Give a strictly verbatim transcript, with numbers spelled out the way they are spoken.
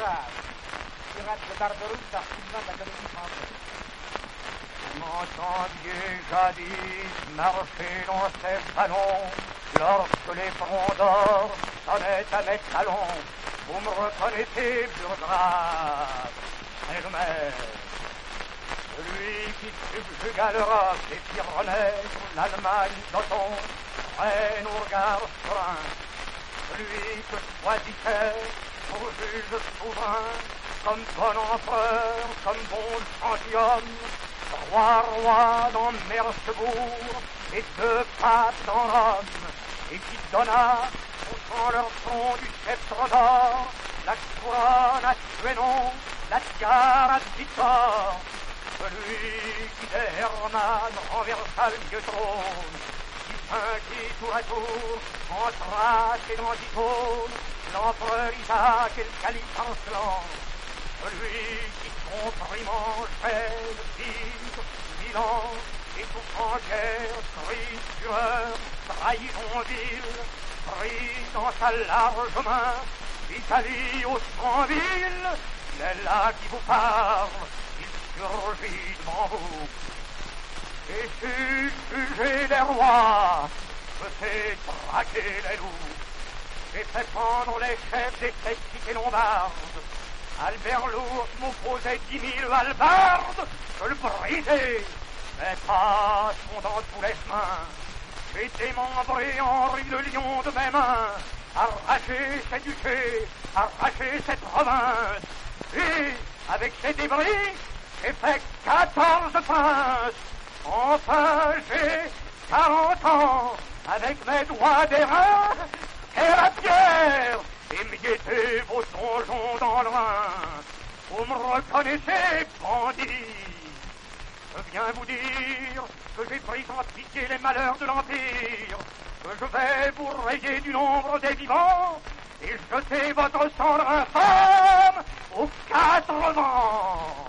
grave. Pirate de Barberousse par Sylvain de l'Académie française. M'entendiez jadis marcher dans ces salons, lorsque les frondeurs sonnaient à mes talons. Vous me reconnaissez, Burgrave, frère, celui qui subjuga l'Europe et qui renaître l'Allemagne d'Otton, reine au regard serein, celui que choisissait pour juge souverain, comme bon empereur, comme bon gentilhomme, roi, roi dans Mercebourg et deux papes dans Rome, et qui donna, poussant leur front du sceptre d'or, la couronne à Suénon, la tiare à Victor, celui qui d'Hermann renversa le vieux trône, qui vainquit tour à tour, en Thrace et dans Dicône, l'empereur Isaac et le calife Arslan, celui qui comprimant Gênes, Pise, Milan, et tout en guerre, crie fureur, trahison-ville, pris dans sa large main, l'Italie aux cent villes, c'est là qui vous parle, il surgit devant vous. Et fut jugé des rois, que c'est traquer les loups. J'ai fait prendre les chefs des sept cités lombardes. Albert Lourdes m'opposait dix mille hallebardes, je le brisais, mes pas sont dans tous les chemins. J'ai démembré Henri de Lion de mes mains, arraché ces duchés, arraché cette province, et avec ces débris, j'ai fait quatorze princes. Enfin, j'ai quarante ans, avec mes doigts d'airain et la pierre, et m'guettez vos donjons dans le Rhin. Vous me reconnaissez, bandit? Je viens vous dire que j'ai pris en pitié les malheurs de l'Empire, que je vais vous rayer du nombre des vivants et jeter votre cendre infâme aux quatre vents.